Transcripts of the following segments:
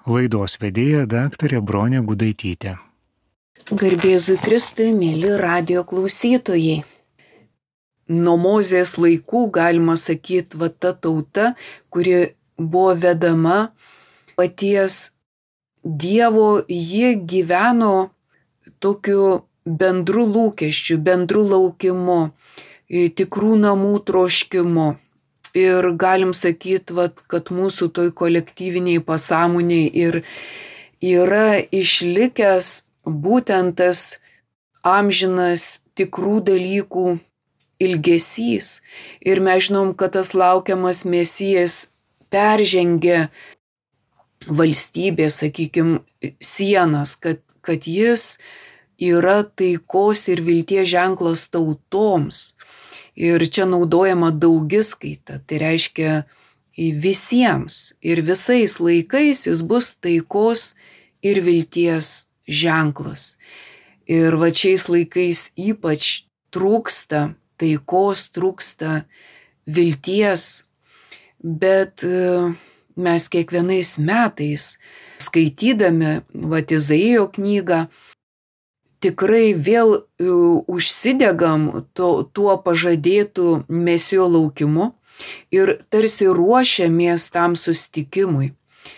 Laidos vedėja daktarė Bronė Gudaitytė. Garbėzui Kristui, mėly radijo klausytojai. Nuo Mozės laikų, galima sakyti, ta tauta, kuri buvo vedama paties Dievo, jie gyveno tokiu bendru lūkesčiu, bendru laukimu, tikrų namų troškimu. Ir galim sakyti, kad mūsų toj kolektyviniai pasąmoniai ir yra išlikęs būtent tas amžinas tikrų dalykų ilgesys. Ir mes žinom, kad tas laukiamas Mesijas peržengė valstybės, sakykime, sienas, kad jis yra taikos ir vilties ženklas tautoms. Ir čia naudojama daugiskaita, tai reiškia visiems ir visais laikais jis bus taikos ir vilties ženklas. Ir šiais laikais ypač trūksta taikos, trūksta vilties, bet mes kiekvienais metais skaitydami Izaijo knygą tikrai vėl užsidegam tuo pažadėtų Mesijo laukimu ir tarsi ruošiamės tam susitikimui.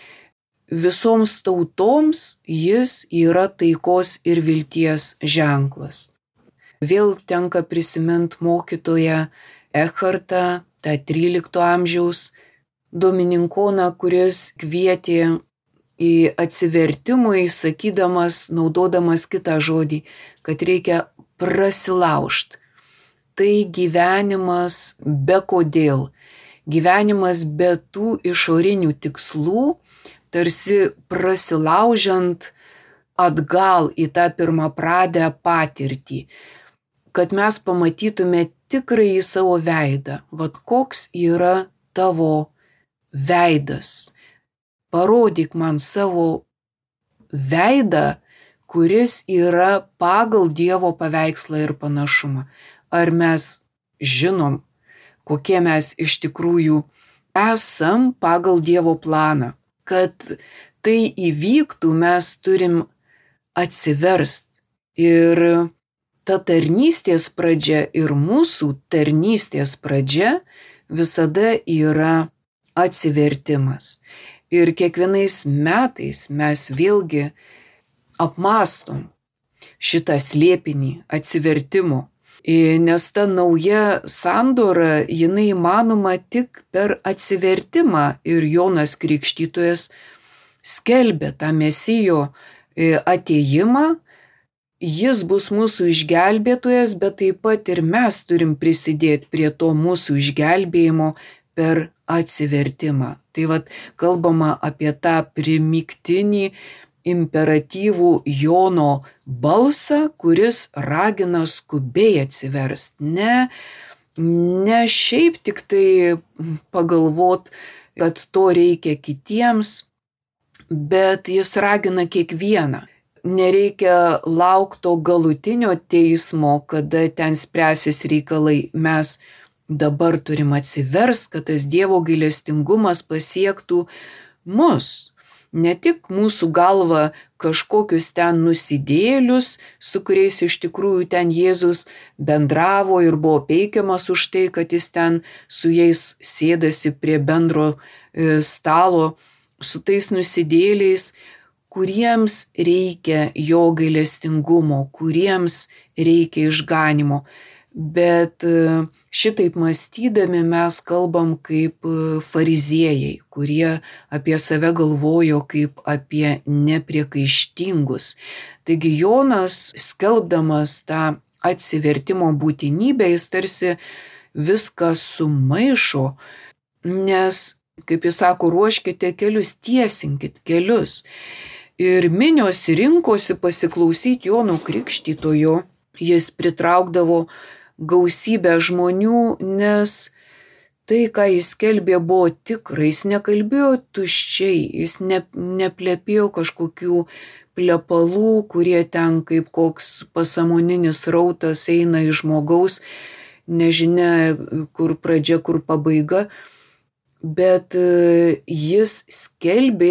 Visoms tautoms jis yra taikos ir vilties ženklas. Vėl tenka prisiminti mokytoją Ekhartą, tą 13 amžiaus domininkoną, kuris kvietė į atsivertimui, sakydamas, naudodamas kitą žodį, kad reikia prasilaužt. Tai gyvenimas be kodėl, gyvenimas be tų išorinių tikslų, tarsi prasilaužiant atgal į tą pirmapradę patirtį, kad mes pamatytume tikrąjį savo veidą, koks yra tavo veidas. Parodyk man savo veidą, kuris yra pagal Dievo paveikslą ir panašumą. Ar mes žinom, kokie mes iš tikrųjų esam pagal Dievo planą. Kad tai įvyktų, mes turim atsiverst. Ir ta tarnystės pradžia ir mūsų tarnystės pradžia visada yra atsivertimas. Ir kiekvienais metais mes vėlgi apmąstom šitą slėpinį atsivertimo, nes ta nauja sandora, jinai įmanoma tik per atsivertimą ir Jonas Krikštytojas skelbė tą Mesijo atėjimą, jis bus mūsų išgelbėtojas, bet taip pat ir mes turim prisidėti prie to mūsų išgelbėjimo per atsivertimą. Tai kalbama apie tą primygtinį imperatyvų Jono balsą, kuris ragina skubiai atsiverst. Ne šiaip tik tai pagalvot, kad to reikia kitiems, bet jis ragina kiekvieną. Nereikia laukti to galutinio teismo, kada ten spręsis reikalai. Mes dabar turim atsiverst, kad tas Dievo gailestingumas pasiektų mus. Ne tik mūsų galva kažkokius ten nusidėlius, su kuriais iš tikrųjų ten Jėzus bendravo ir buvo peikiamas už tai, kad jis ten su jais sėdasi prie bendro stalo, su tais nusidėliais, kuriems reikia jo gailestingumo, kuriems reikia išganimo. Bet šitaip mąstydami mes kalbam kaip fariziejai, kurie apie save galvojo kaip apie nepriekaištingus. Taigi Jonas, skelbdamas tą atsivertimo būtinybę, jis tarsi viską sumaišo, nes, kaip jis sako, ruoškite kelius, tiesinkit kelius. Ir minios rinkosi pasiklausyti Jono Krikštytojo, jis pritraukdavo gausybę žmonių, nes tai, ką jis skelbė, buvo tikra, jis nekalbėjo tuščiai, jis neplepėjo kažkokių plepalų, kurie ten kaip koks pasąmoninis rautas eina iš žmogaus, nežinia kur pradžia, kur pabaiga, bet jis skelbė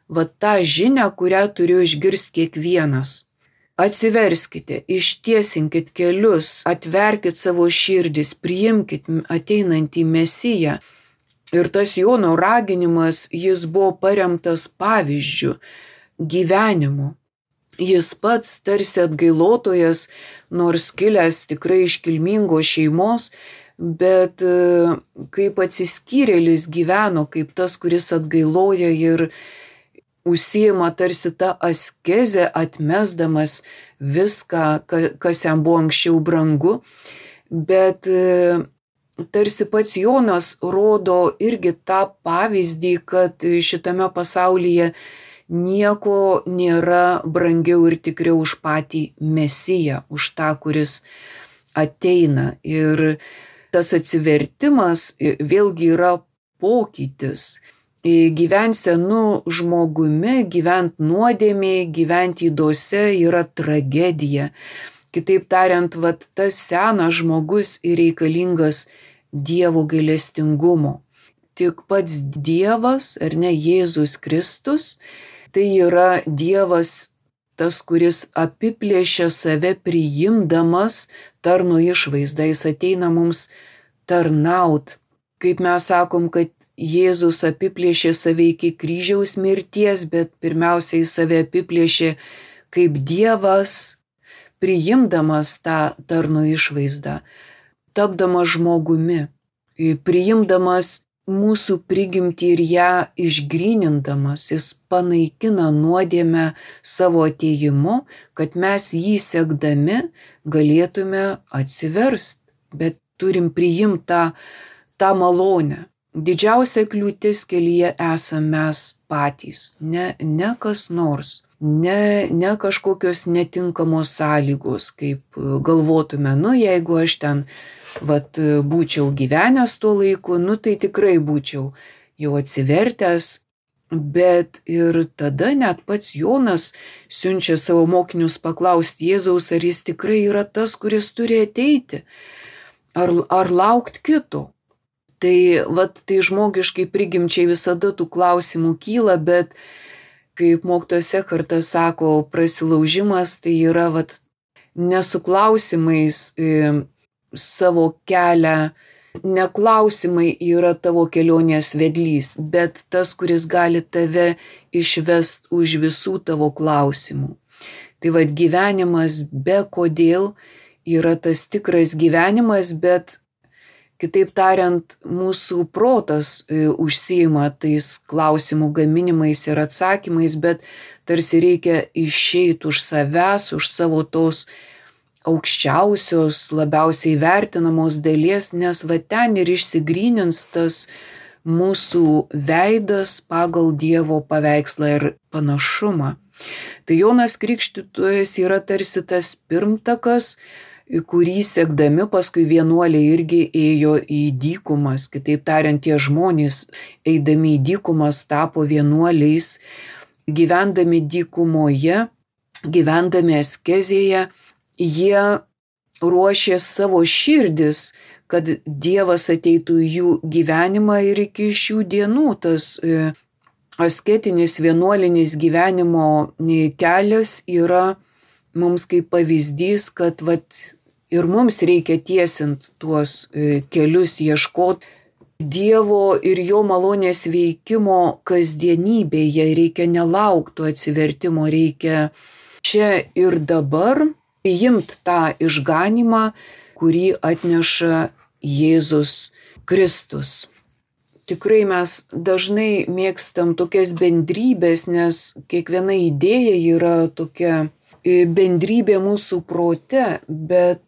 va tą žinią, kurią turiu išgirsti kiekvienas. Atsiverskite, ištiesinkit kelius, atverkit savo širdis, priimkit ateinantį Mesiją. Ir tas Jono raginimas, jis buvo paremtas pavyzdžiu, gyvenimu. Jis pats tarsi atgailotojas, nors kilęs tikrai iš kilmingos šeimos, bet kaip atsiskyrėlis gyveno, kaip tas, kuris atgailoja ir užsiima tarsi tą askezę, atmesdamas viską, kas jam buvo anksčiau brangu, bet tarsi pats Jonas rodo irgi tą pavyzdį, kad šitame pasaulyje nieko nėra brangiau ir tikriau už patį Mesiją, už tą, kuris ateina. Ir tas atsivertimas vėlgi yra pokytis. Gyventi senu žmogumi, gyventi nuodėmėje, gyventi ydose yra tragedija. Kitaip tariant, vat, tas senas žmogus ir reikalingas Dievo gailestingumo. Tik pats Dievas, ar ne, Jėzus Kristus, tai yra Dievas tas, kuris apiplėšia save priimdamas tarno išvaizdą. Jis ateina mums tarnaut. Kaip mes sakom, kad Jėzus apiplėšė save iki kryžiaus mirties, bet pirmiausiai save apiplėšė kaip Dievas, priimdamas tą tarno išvaizdą, tapdamas žmogumi, priimdamas mūsų prigimtį ir ją išgrynindamas, jis panaikina nuodėmę savo atėjimu, kad mes jį sekdami galėtume atsiverst, bet turim priimti tą malonę. Didžiausia kliūtis kelyje esame mes patys, ne kas nors, ne kažkokios netinkamos sąlygos, kaip galvotume, jeigu aš ten būčiau gyvenęs tuo laiku, tai tikrai būčiau jau atsivertęs, bet ir tada net pats Jonas siunčia savo mokinius paklausti Jėzaus, ar jis tikrai yra tas, kuris turi ateiti, ar laukti kito. Tai žmogiškai prigimčiai visada tų klausimų kyla, bet kaip mokytojas Ekhartas sako, prasilaužimas tai yra nesu klausimais savo kelią, ne klausimai yra tavo kelionės vedlys, bet tas, kuris gali tave išvest už visų tavo klausimų. Tai gyvenimas be kodėl yra tas tikras gyvenimas, bet kitaip tariant, mūsų protas užsiima tais klausimų gaminimais ir atsakymais, bet tarsi reikia išeiti už savęs, už savo tos aukščiausios, labiausiai vertinamos dalies, nes ten ir išsigrynins tas mūsų veidas pagal Dievo paveikslą ir panašumą. Tai Jonas Krikštytojas yra tarsi tas pirmtakas, kurį sekdami paskui vienuoliai irgi ėjo į dykumas. Kitaip tariant, tie žmonės eidami į dykumas tapo vienuoliais, gyvendami dykumoje, gyvendami askezėje, jie ruošė savo širdis, kad Dievas ateitų į jų gyvenimą ir iki šių dienų tas asketinis vienuolinis gyvenimo kelias yra mums kaip pavyzdys, kad ir mums reikia tiesint tuos kelius, ieškoti Dievo ir jo malonės veikimo kasdienybėje. Reikia nelaukti atsivertimo, reikia čia ir dabar priimti tą išganymą, kurį atneša Jėzus Kristus. Tikrai mes dažnai mėgstam tokias bendrybės, nes kiekviena idėja yra tokia bendrybė mūsų prote, bet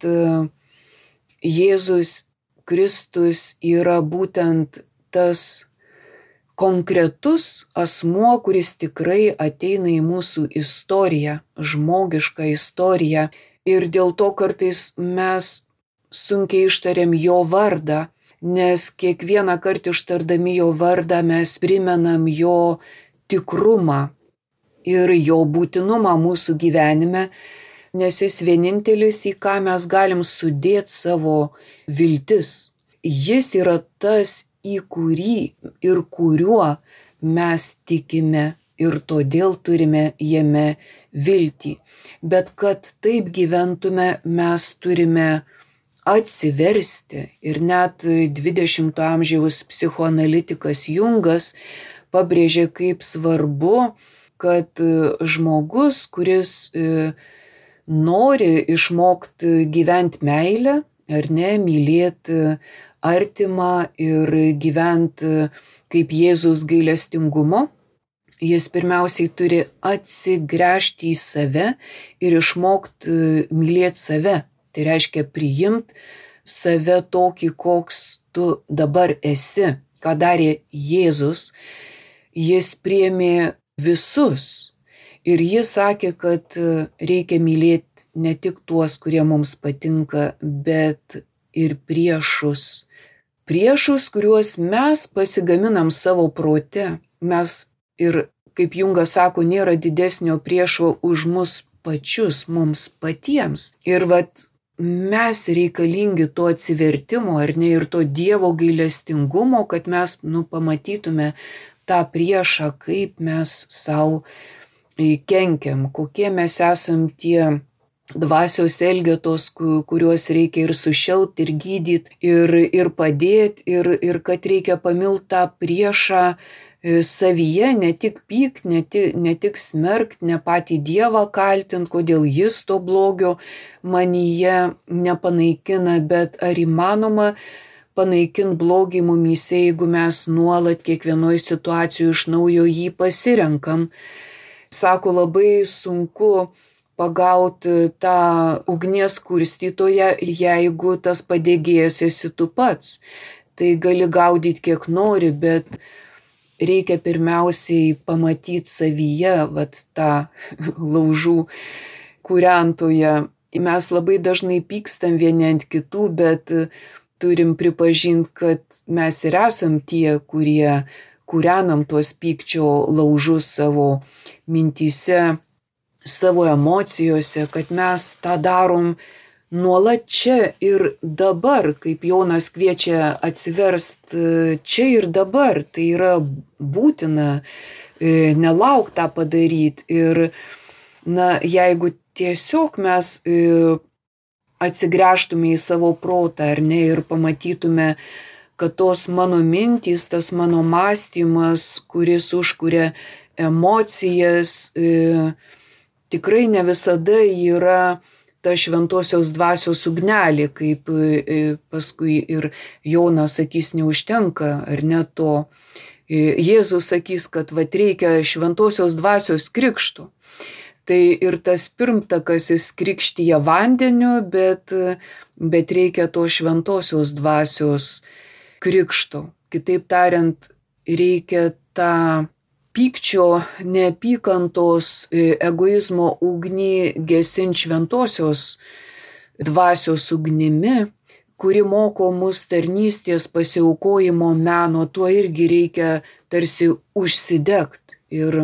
Jėzus Kristus yra būtent tas konkretus asmuo, kuris tikrai ateina į mūsų istoriją, žmogišką istoriją, ir dėl to kartais mes sunkiai ištariam jo vardą, nes kiekvieną kartą ištardami jo vardą mes primenam jo tikrumą ir jo būtinumą mūsų gyvenime, nes jis vienintelis, į ką mes galim sudėti savo viltis. Jis yra tas, į kurį ir kuriuo mes tikime ir todėl turime jame viltį. Bet kad taip gyventume, mes turime atsiversti. Ir net 20-ojo amžiaus psichoanalitikas Jungas pabrėžė, kaip svarbu, kad žmogus, kuris nori išmokti gyventi meilę, ar ne, mylėti artimą ir gyventi kaip Jėzus gailestingumo, jis pirmiausiai turi atsigręžti į save ir išmokti mylėti save. Tai reiškia priimti save tokį, koks tu dabar esi. Ką darė Jėzus? Jis priėmė visus. Ir jis sakė, kad reikia mylėti ne tik tuos, kurie mums patinka, bet ir priešus. Priešus, kuriuos mes pasigaminam savo prote. Mes ir, kaip Jungas sako, nėra didesnio priešo už mus pačius, mums patiems. Ir mes reikalingi to atsivertimo, ar ne, ir to Dievo gailestingumo, kad mes pamatytume tą priešą, kaip mes savo kenkiam, kokie mes esam tie dvasios elgetos, kuriuos reikia ir sušelpti, ir gydyti, ir padėti, ir kad reikia pamilti tą priešą savyje, ne tik pykt, ne tik smerkt, ne patį Dievą kaltint, kodėl jis to blogio manyje nepanaikina, bet ar įmanoma panaikinti blogį mumyse, jeigu mes nuolat kiekvienoje situacijoje iš naujo jį pasirenkam. Sako, labai sunku pagauti tą ugnies kurstytoją, jeigu tas padegėjas esi tu pats. Tai gali gaudyti kiek nori, bet reikia pirmiausiai pamatyti savyje tą laužų kūrentoją. Mes labai dažnai pykstam vieni ant kitų, bet turim pripažinti, kad mes ir esam tie, kurie kūrenam tuos pykčio laužus savo mintyse, savo emocijose, kad mes tą darom nuolat čia ir dabar, kaip Jonas kviečia atsiverst čia ir dabar, tai yra būtina, nelauk tą padaryti. Ir jeigu tiesiog mes atsigręžtume į savo protą, ar ne, ir pamatytume, kad tos mano mintys, tas mano mąstymas, kuris užkuria emocijas, tikrai ne visada yra ta šventosios dvasios ugnelė, kaip paskui ir Jonas sakys, neužtenka, ar ne to. Jėzus sakys, kad reikia šventosios dvasios krikšto. Tai ir tas pirmtakas jis krikštyja vandeniu, bet reikia to šventosios dvasios krikšto. Kitaip tariant, reikia tą pykčio, neapykantos, egoizmo ugnį gesint šventosios dvasios ugnimi, kuri moko mus tarnystės, pasiaukojimo meno. Tuo irgi reikia tarsi užsidegt. Ir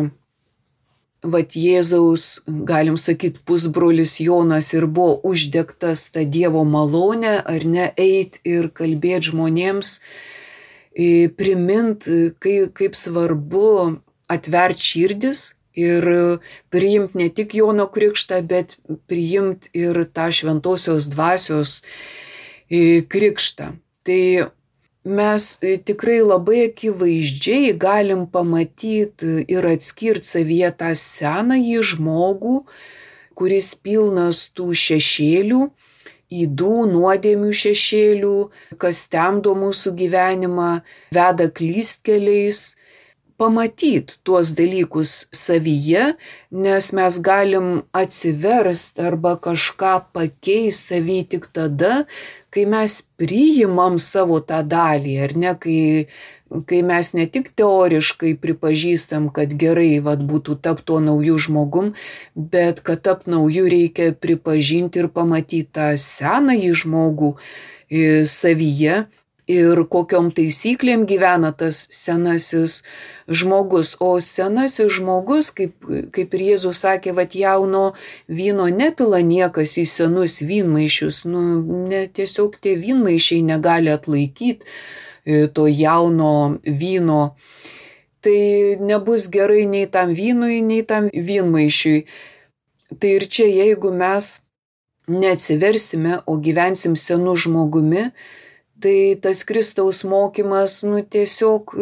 Jėzaus, galim sakyti, pusbrolis Jonas ir buvo uždegtas tą Dievo malonę, ar ne, eit ir kalbėti žmonėms, primint, kaip svarbu atverti širdis ir priimti ne tik Jono krikštą, bet priimti ir tą šventosios dvasios krikštą. Tai mes tikrai labai akivaizdžiai galim pamatyti ir atskirti savyje tą senąjį žmogų, kuris pilnas tų šešėlių, ydų, nuodėmių šešėlių, kas temdo mūsų gyvenimą, veda klystkeliais. Pamatyti tuos dalykus savyje, nes mes galim atsiverst arba kažką pakeisti savy tik tada, kai mes priimam savo tą dalį, ar ne, kai mes ne tik teoriškai pripažįstam, kad gerai būtų tapti tuo nauju žmogum, bet kad tapti nauju reikia pripažinti ir pamatyti tą senąjį žmogų savyje. Ir kokiom taisyklėm gyvena tas senasis žmogus. O senasis žmogus, kaip ir Jėzus sakė, jauno vyno nepila niekas į senus vynmaišius. Tiesiog tie vynmaišiai negali atlaikyti to jauno vyno. tai nebus gerai nei tam vynui, nei tam vynmaišiui. Tai ir čia, jeigu mes neatsiversime, o gyvensim senu žmogumi, tai tas Kristaus mokymas, tiesiog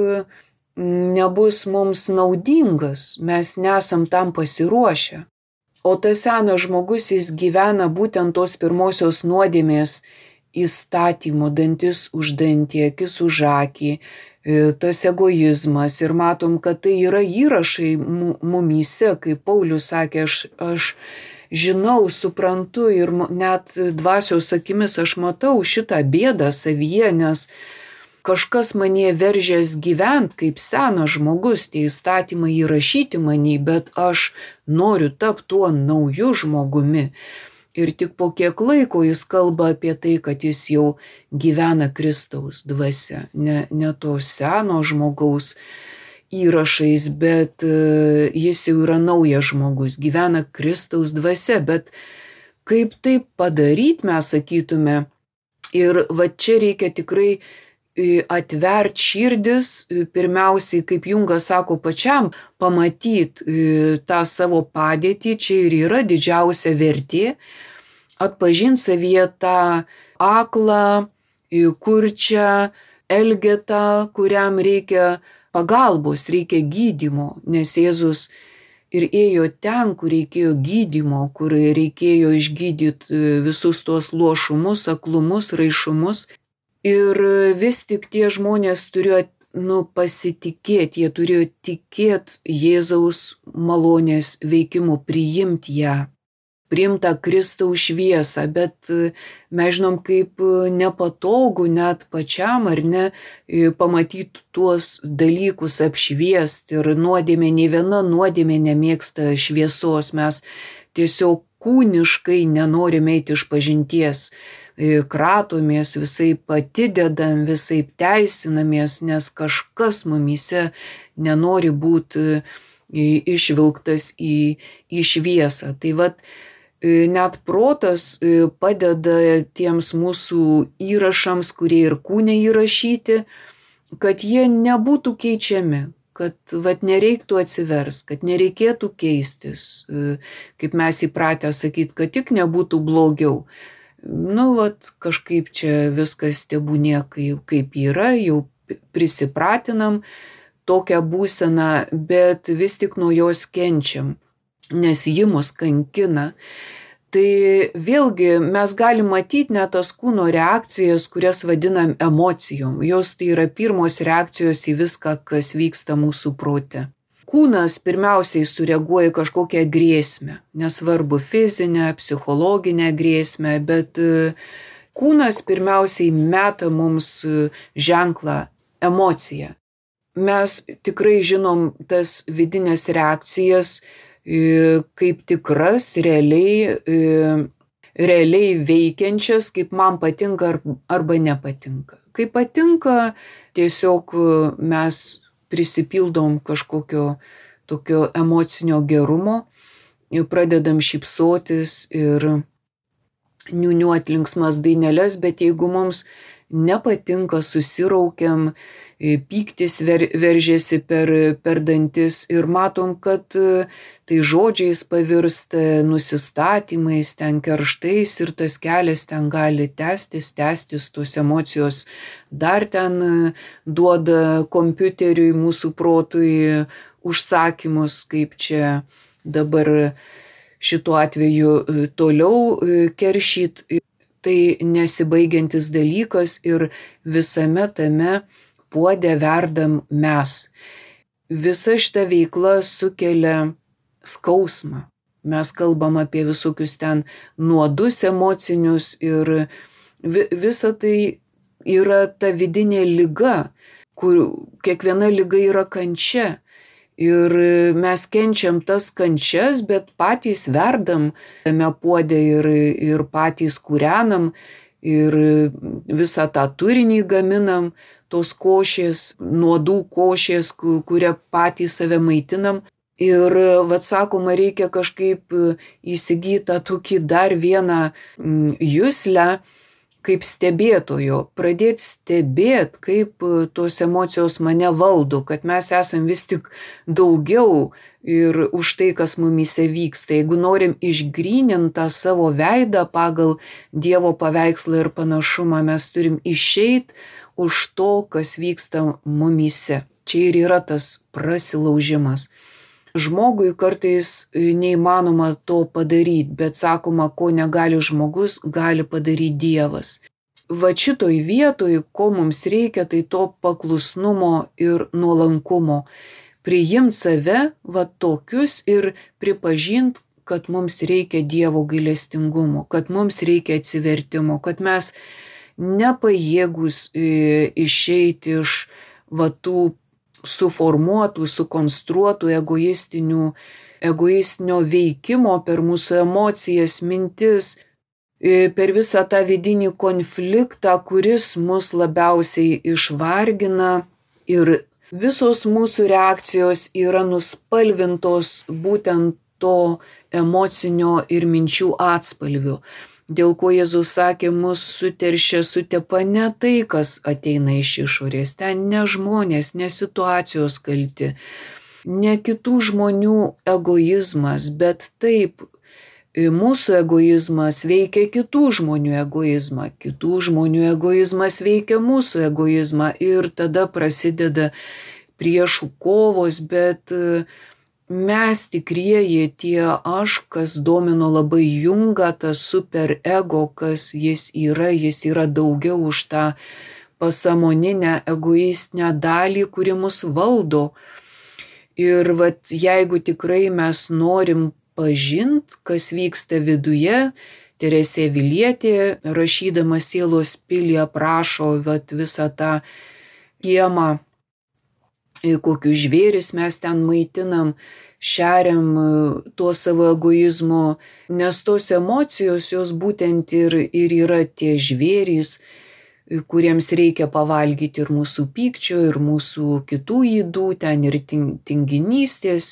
nebus mums naudingas, mes nesam tam pasiruošę. O tas senas žmogus, jis gyvena būtent tos pirmosios nuodėmės įstatymų, dantis už dantį, akis už akį, tas egoizmas. Ir matom, kad tai yra įrašai mumyse, kaip Paulius sakė, aš žinau, suprantu ir net dvasios akimis aš matau šitą bėdą savyje, nes kažkas manie veržės gyvent kaip senas žmogus, tie įstatymai įrašyti manį, bet aš noriu tapti tuo nauju žmogumi. Ir tik po kiek laiko jis kalba apie tai, kad jis jau gyvena Kristaus dvasia, ne to seno žmogaus įrašais, bet jis jau yra naujas žmogus, gyvena Kristaus dvasia, bet kaip tai padaryti, mes sakytume, ir va čia reikia tikrai atvert širdis, pirmiausiai, kaip Jungas sako, pačiam pamatyti tą savo padėtį, čia ir yra didžiausia vertė, atpažinti savyje tą aklą, kurčią elgetą, kuriam reikia pagalbos, reikia gydymo, nes Jėzus ir ėjo ten, kur reikėjo gydymo, kur reikėjo išgydyti visus tuos luošumus, aklumus, raišumus. Ir vis tik tie žmonės turėjo pasitikėti, jie turėjo tikėti Jėzaus malonės veikimu, priimti ją, priimtą Kristaus šviesą, bet mes žinom, kaip nepatogu net pačiam, ar ne, pamatyti tuos dalykus, apšviesti. Ir nuodėmė, nei viena nuodėmė nemėgsta šviesos, mes tiesiog kūniškai nenorime eiti iš pažinties, kratomės, visaip atidedam, visaip teisinamės, nes kažkas mumyse nenori būti išvilktas į šviesą. Tai vat net protas padeda tiems mūsų įrašams, kurie ir kūne įrašyti, kad jie nebūtų keičiami, kad nereiktų atsivers, kad nereikėtų keistis, kaip mes įpratę sakyti, kad tik nebūtų blogiau. Kažkaip čia viskas tebūnie kaip yra, jau prisipratinam tokią būseną, bet vis tik nuo jos kenčiam, nes ji mus kankina. Tai vėlgi mes galim matyti net tas kūno reakcijas, kurias vadinam emocijom. Jos tai yra pirmos reakcijos į viską, kas vyksta mūsų prote. Kūnas pirmiausiai sureaguoja kažkokią grėsmę, nesvarbu fizinę, psichologinę grėsmę, bet kūnas pirmiausiai meta mums ženklą, emociją. Mes tikrai žinom tas vidinės reakcijas kaip tikras, realiai veikiančias, kaip man patinka arba nepatinka. Kai patinka, tiesiog mes prisipildom kažkokio tokio emocinio gerumo, pradedam šypsotis ir niūniuot linksmas daineles, bet jeigu mums nepatinka, susiraukiam, pyktis veržiasi per dantis ir matom, kad tai žodžiais pavirsta, nusistatymais, ten kerštais ir tas kelias ten gali tęstis, tos emocijos dar ten duoda kompiuteriui, mūsų protui užsakymus, kaip čia dabar šituo atveju toliau keršyt. Tai nesibaigiantis dalykas ir visame tame puode verdam mes. Visa šita veikla sukelia skausmą. Mes kalbam apie visokius ten nuodus emocinius ir visa tai yra ta vidinė liga, kur kiekviena liga yra kančia. Ir mes kenčiam tas kančias, bet patys verdam tame puode ir patys kūrenam ir visą tą turinį gaminam, tos košės, nuodų košės, kurią patys save maitinam. Ir, sakoma, reikia kažkaip įsigyti tą tokį dar vieną juslę, kaip stebėtojo, pradėti stebėti, kaip tos emocijos mane valdo, kad mes esam vis tik daugiau ir už tai, kas mumyse vyksta. Jeigu norim išgryninti tą savo veidą pagal Dievo paveikslą ir panašumą, mes turim išeiti už to, kas vyksta mumyse. Čia ir yra tas prasilaužimas. Žmogui kartais neįmanoma to padaryti, bet sakoma, ko negali žmogus, gali padaryti Dievas. Va šitoj vietoj, ko mums reikia, tai to paklusnumo ir nuolankumo. Priimti save va tokius ir pripažinti, kad mums reikia Dievo gailestingumo, kad mums reikia atsivertimo, kad mes nepajėgus išeiti iš va tų suformuotų, sukonstruotų egoistinio veikimo per mūsų emocijas, mintis, per visą tą vidinį konfliktą, kuris mus labiausiai išvargina ir visos mūsų reakcijos yra nuspalvintos būtent to emocinio ir minčių atspalvių. Dėl ko Jėzus sakė, mus suteršia, sutepa ne tai, kas ateina iš išorės, ten ne žmonės, ne situacijos kalti, ne kitų žmonių egoizmas, bet taip, mūsų egoizmas veikia kitų žmonių egoizmą, kitų žmonių egoizmas veikia mūsų egoizmą ir tada prasideda priešų kovos, bet mes tikrieji tie aš, kas domino labai Jungą, tas superego, kas jis yra daugiau už tą pasąmoninę egoistinę dalį, kuri mus valdo. Ir vat, jeigu tikrai mes norim pažint, kas vyksta viduje, Teresė Avilietė, rašydama Sielos pilį, aprašo vat, visą tą kiemą, kokius žvėris mes ten maitinam, šeriam tuo savo egoizmu, nes tos emocijos jos būtent ir yra tie žvėrys, kuriems reikia pavalgyti ir mūsų pykčio, ir mūsų kitų ydų, ten ir tinginystės,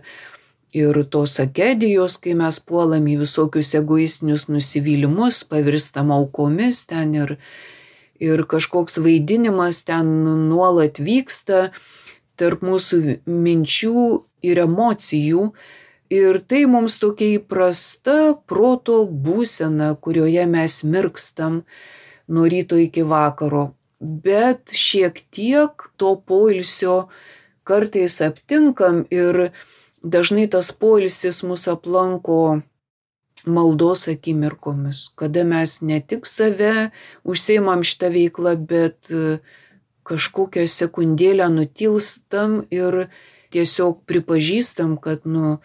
ir tos akedijos, kai mes puolam į visokius egoistinius nusivylimus, pavirstam aukomis, ten ir kažkoks vaidinimas ten nuolat vyksta tarp mūsų minčių ir emocijų. Ir tai mums tokia įprasta proto būsena, kurioje mes mirkstam nuo ryto iki vakaro. Bet šiek tiek to poilsio kartais aptinkam ir dažnai tas poilsis mus aplanko maldos akimirkomis, kada mes ne tik save užsiimam šitą veiklą, bet kažkokią sekundėlę nutilstam ir tiesiog pripažįstam, kad,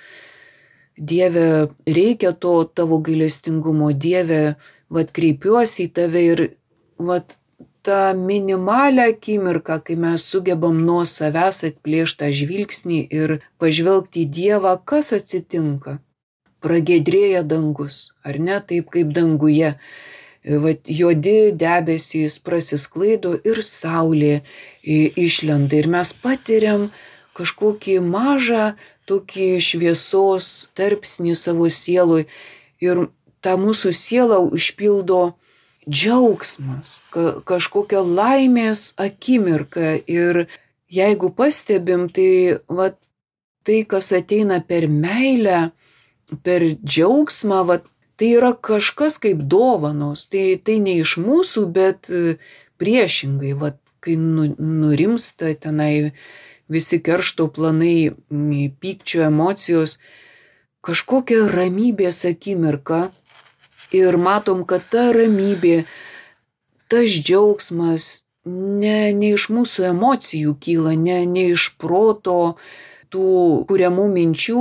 Dieve, reikia to tavo gailestingumo, Dieve, vat kreipiuosi į tave ir vat tą minimalią akimirką, kai mes sugebam nuo savęs atplėšti tą žvilgsnį ir pažvelgti į Dievą, kas atsitinka? Pragiedrėja dangus, ar ne, taip kaip danguje. Vat juodi debesys prasisklaido ir saulė išlenda ir mes patiriam kažkokį mažą tokį šviesos tarpsnį savo sieloj ir tą mūsų sielą užpildo džiaugsmas, kažkokia laimės akimirka ir jeigu pastebim, tai vat tai, kas ateina per meilę, per džiaugsmą, vat tai yra kažkas kaip dovanos, tai ne iš mūsų, bet priešingai, vat, kai nurimsta tenai visi keršto planai, pykčio emocijos, kažkokia ramybės akimirka ir matom, kad ta ramybė, tas džiaugsmas ne iš mūsų emocijų kyla, ne iš proto tų kuriamų minčių,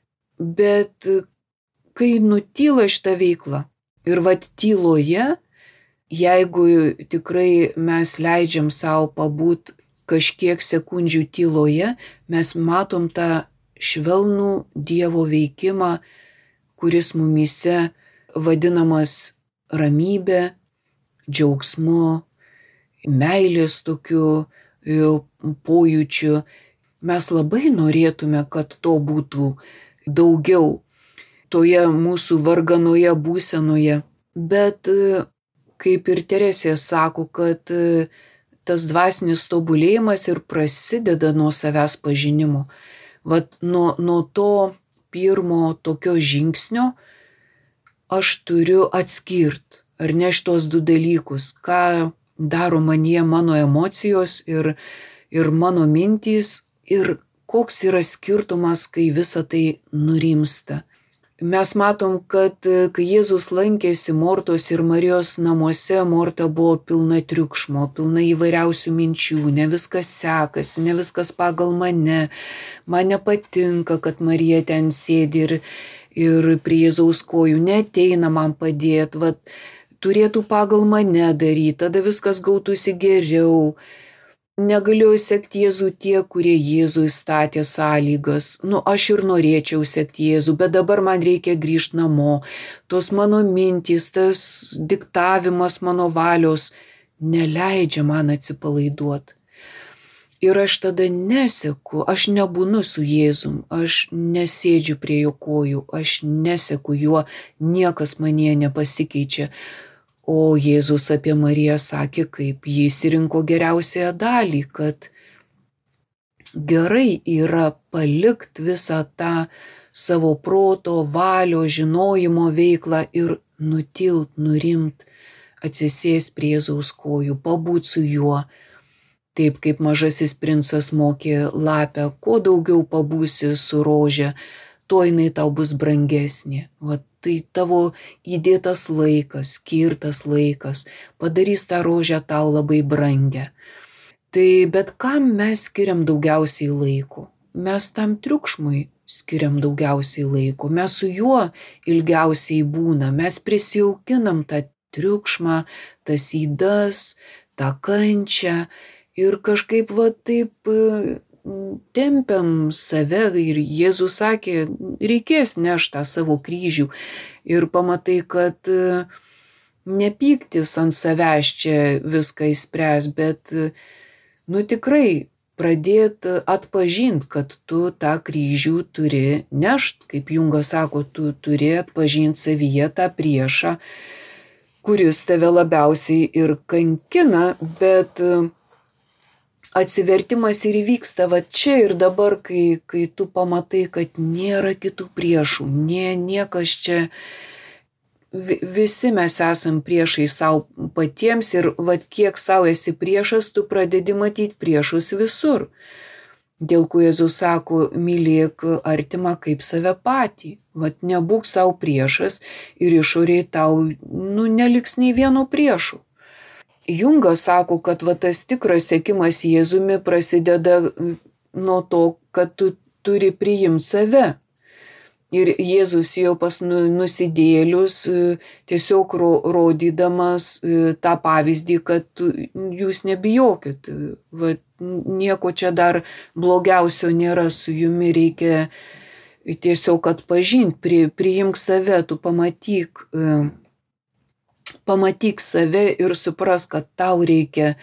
bet kai nutyla šitą veiklą ir vat tyloje, jeigu tikrai mes leidžiam savo pabūt kažkiek sekundžių tyloje, mes matom tą švelnų Dievo veikimą, kuris mumyse vadinamas ramybė, džiaugsmu, meilės tokiu pojūčiu. Mes labai norėtume, kad to būtų daugiau toje mūsų varganoje būsenoje, bet kaip ir Teresė sako, kad tas dvasinis tobulėjimas ir prasideda nuo savęs pažinimo. Vat nuo to pirmo tokio žingsnio aš turiu atskirt, ar ne šitos du dalykus, ką daro manyje mano emocijos ir mano mintys ir koks yra skirtumas, kai visa tai nurimsta. Mes matom, kad kai Jėzus lankėsi Mortos ir Marijos namuose, Morta buvo pilna triukšmo, pilna įvairiausių minčių, ne viskas sekasi, ne viskas pagal mane, man nepatinka, kad Marija ten sėdi ir prie Jėzaus kojų, neateina man padėti, vat, turėtų pagal mane daryti, tada viskas gautųsi geriau. Negalėjo sekti Jėzų tie, kurie Jėzui statė sąlygas. Aš ir norėčiau sekti Jėzų, bet dabar man reikia grįžti namo. Tos mano mintys, tas diktavimas mano valios neleidžia man atsipalaiduoti. Ir aš tada neseku, aš nebūnu su Jėzum, aš nesėdžiu prie jo kojų, aš neseku juo, niekas manyje nepasikeičia. O Jėzus apie Mariją sakė, kaip jis rinko geriausiąją dalį, kad gerai yra palikti visą tą savo proto, valio, žinojimo veiklą ir nutilt, nurimt, atsisėst prie Jėzaus kojų, pabūt su juo. Taip kaip mažasis princas mokė lapę, kuo daugiau pabūsi su rože, tuo jinai tau bus brangesnė. Vat tai tavo įdėtas laikas, skirtas laikas, padarys tą rožę tau labai brangę. Tai bet kam mes skiriam daugiausiai laiko? Mes tam triukšmui skiriam daugiausiai laiko, mes su juo ilgiausiai būnam, mes prisijaukinam tą triukšmą, tas ydas, tą kančią ir kažkaip va taip tempiam save ir Jėzus sakė, reikės nešti tą savo kryžių ir pamatai, kad nepyktis ant savęs čia viską įspręs, bet tikrai pradėti atpažinti, kad tu tą kryžių turi nešti, kaip Jungas sako, tu turi atpažinti savyje tą priešą, kuris tave labiausiai ir kankina, bet atsivertimas ir įvyksta va čia ir dabar, kai tu pamatai, kad nėra kitų priešų, niekas čia, visi mes esam priešai savo patiems ir va kiek savo esi priešas, tu pradedi matyti priešus visur. Dėl ko Jėzus sako, mylėk artimą kaip save patį, va nebūk savo priešas ir išorėj tau neliks nei vieno priešų. Jungas sako, kad va tas tikras sekimas Jėzumi prasideda nuo to, kad tu turi priimti save. Ir Jėzus jau pas nusidėlius tiesiog rodydamas tą pavyzdį, kad jūs nebijokit. Va, nieko čia dar blogiausio nėra, su jumi reikia tiesiog atpažinti, priimk save, tu pamatyk save ir supras, kad tau reikia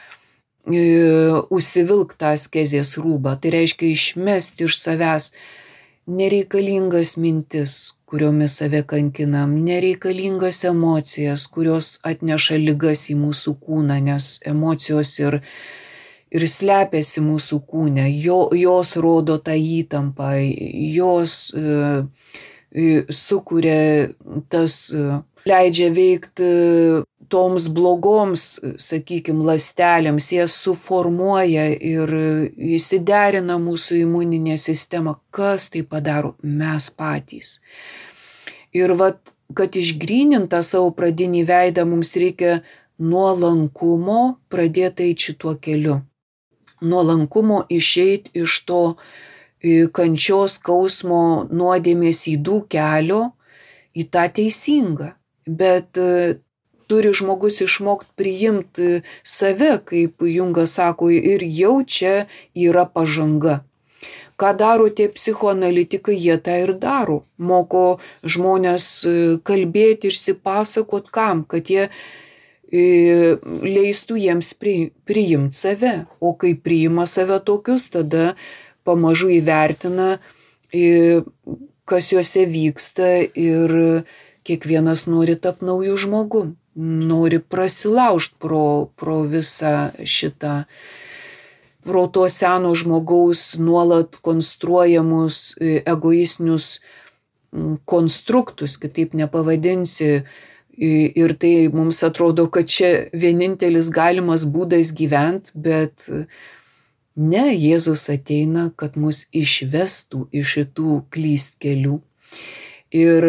užsivilkti tą askezės rūbą. Tai reiškia išmesti iš savęs nereikalingas mintis, kuriomis save kankinam, nereikalingas emocijas, kurios atneša ligas į mūsų kūną, nes emocijos ir slepiasi mūsų kūne, jos rodo tą įtampą, jos sukuria tas, leidžia veikti toms blogoms, sakykime, ląstelėms, jas suformuoja ir įsiderina mūsų imuninė sistema. Kas tai padaro? Mes patys. Ir vat, kad išgrynintą savo pradinį veidą mums reikia nuolankumo pradėti eiti šituo keliu. Nuolankumo išeiti iš to kančios, skausmo, nuodėmės ydų kelio į tą teisingą. Bet turi žmogus išmokti priimti save, kaip Jungas sako, ir jau čia yra pažanga. Ką daro tie psichoanalitikai, jie tą ir daro. Moko žmonės kalbėti, išsipasakot kam, kad jie leistų jiems priimti save. O kai priima save tokius, tada pamažu įvertina, kas juose vyksta ir kiekvienas nori tapti naujų žmogum. nori prasilaužti pro visą šitą, pro to seno žmogaus nuolat konstruojamus egoistinius konstruktus, kitaip nepavadinsi. Ir tai mums atrodo, kad čia vienintelis galimas būdas gyventi, bet ne, Jėzus ateina, kad mus išvestų iš šitų klystkelių. Ir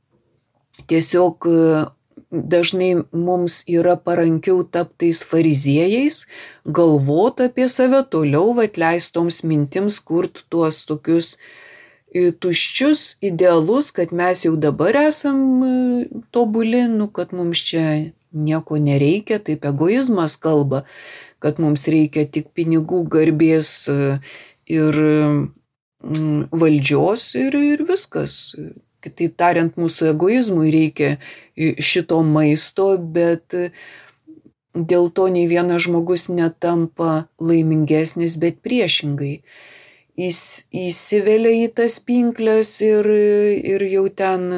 tiesiog dažnai mums yra parankiau taptais fariziejais, galvot apie save toliau, atleistoms mintims, kurt tuos tokius tuščius idealus, kad mes jau dabar esam tobuli, kad mums čia nieko nereikia, taip egoizmas kalba, kad mums reikia tik pinigų, garbės ir valdžios ir viskas. Kitaip tariant, mūsų egoizmui reikia šito maisto, bet dėl to nei vienas žmogus netampa laimingesnis, bet priešingai. Įsivelia į tas pinkles ir jau ten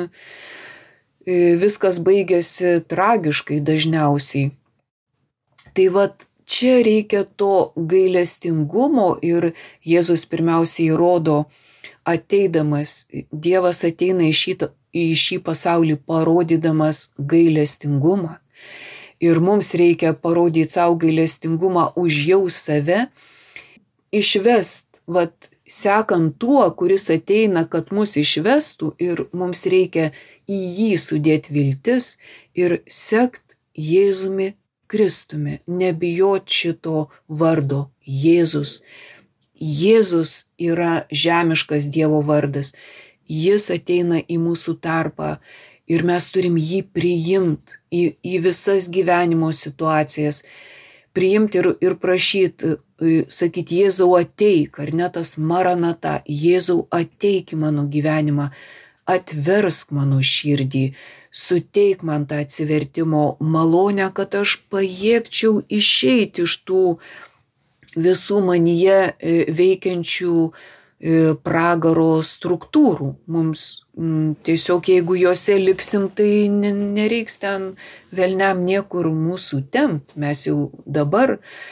viskas baigėsi tragiškai dažniausiai. Tai vat čia reikia to gailestingumo ir Jėzus pirmiausiai rodo ateidamas, Dievas ateina į šį pasaulį parodydamas gailestingumą. Ir mums reikia parodyti savo gailestingumą, užjaust save, išvest, sekant tuo, kuris ateina, kad mus išvestų, ir mums reikia į jį sudėti viltis ir sekt Jėzumi Kristumi, nebijot šito vardo Jėzus. Jėzus yra žemiškas Dievo vardas, jis ateina į mūsų tarpą ir mes turim jį priimti į visas gyvenimo situacijas, priimti ir prašyti, sakyti, Jėzau ateik, ar ne tas maranata, Jėzau ateik į mano gyvenimą, atversk mano širdį, suteik man tą atsivertimo malonę, kad aš pajėgčiau išeiti iš tų visų manyje veikiančių pragaro struktūrų. Mums tiesiog, jeigu juose liksim, tai nereiks ten velniam niekur mūsų tempt. Mes jau dabar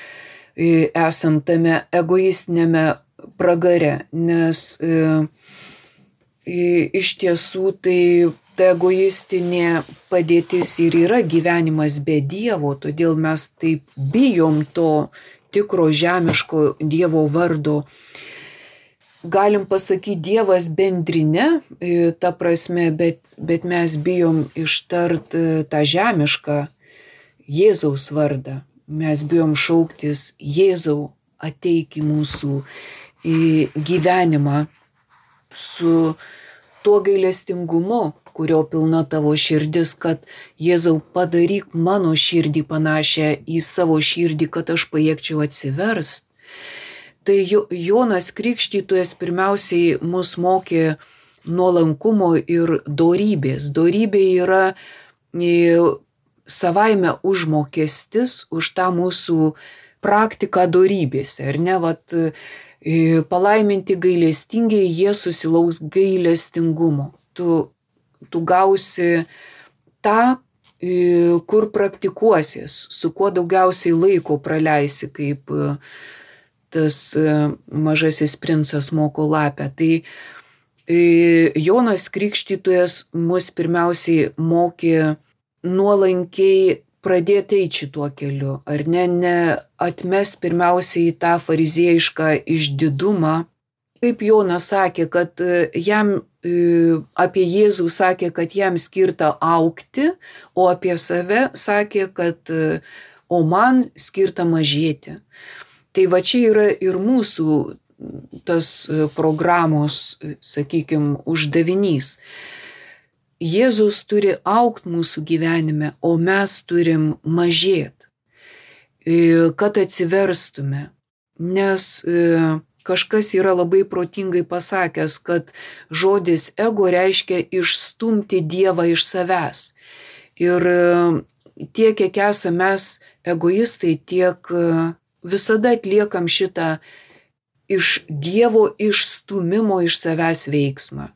esam tame egoistinėme pragare, nes iš tiesų tai ta egoistinė padėtis ir yra gyvenimas be Dievo, todėl mes taip bijom to tikro žemiško Dievo vardo. Galim pasakyti Dievas bendrine, ta prasme, bet mes bijom ištart tą žemišką Jėzaus vardą. Mes bijom šauktis, Jėzau, ateik į mūsų gyvenimą su tuo gailestingumu, kurio pilna tavo širdis, kad Jėzau, padaryk mano širdį panašią į savo širdį, kad aš pajėgčiau atsiverst. Tai Jonas Krikštytojas pirmiausiai mus mokė nuolankumo ir dorybės. Dorybė yra savaime užmokestis už tą mūsų praktiką dorybėse. Ar ne, palaiminti gailestingiai, jie susilauks gailestingumo. Tu gausi tą, kur praktikuosies, su kuo daugiausiai laiko praleisi, kaip tas mažasis princas moko lapę. Tai Jonas Krikštytojas mus pirmiausiai mokė nuolankiai pradėti eiti šituo keliu, ar ne atmest pirmiausiai tą fariziejišką išdidumą. Kaip Jonas sakė, kad jam apie Jėzų sakė, kad jam skirta augti, o apie save sakė, kad o man skirta mažėti. Tai va čia yra ir mūsų tas programos, sakykime, uždavinys. Jėzus turi augti mūsų gyvenime, o mes turim mažėti, kad atsiverstume. Nes kažkas yra labai protingai pasakęs, kad žodis ego reiškia išstumti Dievą iš savęs. Ir tiek, kiek esame mes egoistai, tiek visada atliekam šitą iš Dievo išstumimo iš savęs veiksmą.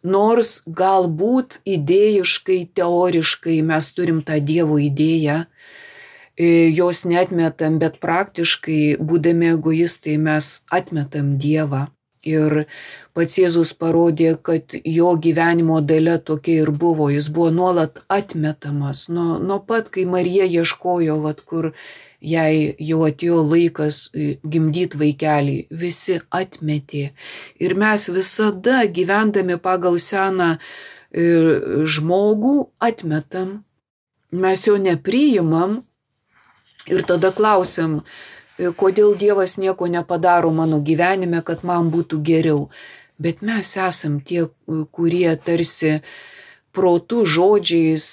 Nors galbūt idėjiškai, teoriškai mes turim tą Dievo idėją, jos neatmetam, bet praktiškai, būdami egoistai, mes atmetam Dievą. Ir pats Jėzus parodė, kad jo gyvenimo dalia tokia ir buvo. Jis buvo nuolat atmetamas. Nuo pat, kai Marija ieškojo, kur jai jau atėjo laikas gimdyti vaikelį, visi atmetė. Ir mes visada, gyvendami pagal seną žmogų, atmetam. Mes jo nepriimam ir tada klausiam, kodėl Dievas nieko nepadaro mano gyvenime, kad man būtų geriau. Bet mes esam tie, kurie tarsi protų žodžiais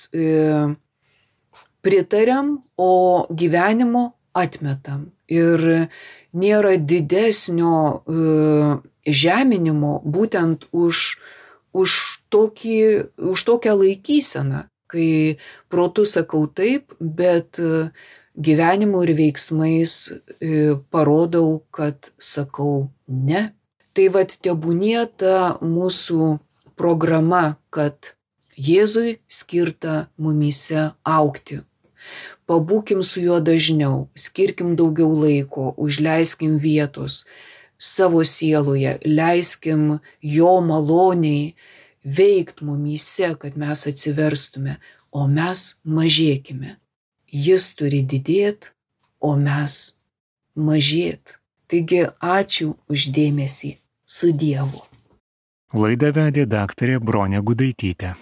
pritariam, o gyvenimo atmetam. Ir nėra didesnio žeminimo būtent už tokią laikyseną, kai protų sakau taip, bet gyvenimu ir veiksmais parodau, kad sakau ne. Tai tebūnie ta mūsų programa, kad Jėzui skirta mumyse augti. Pabūkim su juo dažniau, skirkim daugiau laiko, užleiskim vietos savo sieloje, leiskim jo maloniai veikt mumyse, kad mes atsiverstume, o mes mažėkime. Jis turi didėt, o mes mažėt. Taigi ačiū už dėmesį. Su Dievu. Laidą vedė daktarė Bronė Gudaitytė.